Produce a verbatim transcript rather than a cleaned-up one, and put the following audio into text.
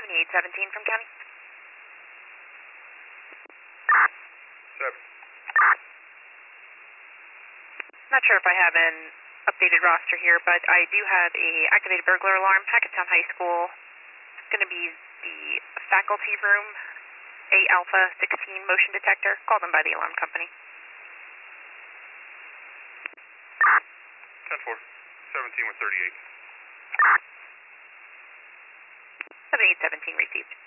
seventy-eight seventeen from County. Seven. Not sure if I have an updated roster here, but I do have a activated burglar alarm, Hackettstown High School. It's going to be the faculty room, A Alpha sixteen motion detector. Call them by the alarm company. ten four. seventeen with thirty-eight. seventy-eight seventeen received.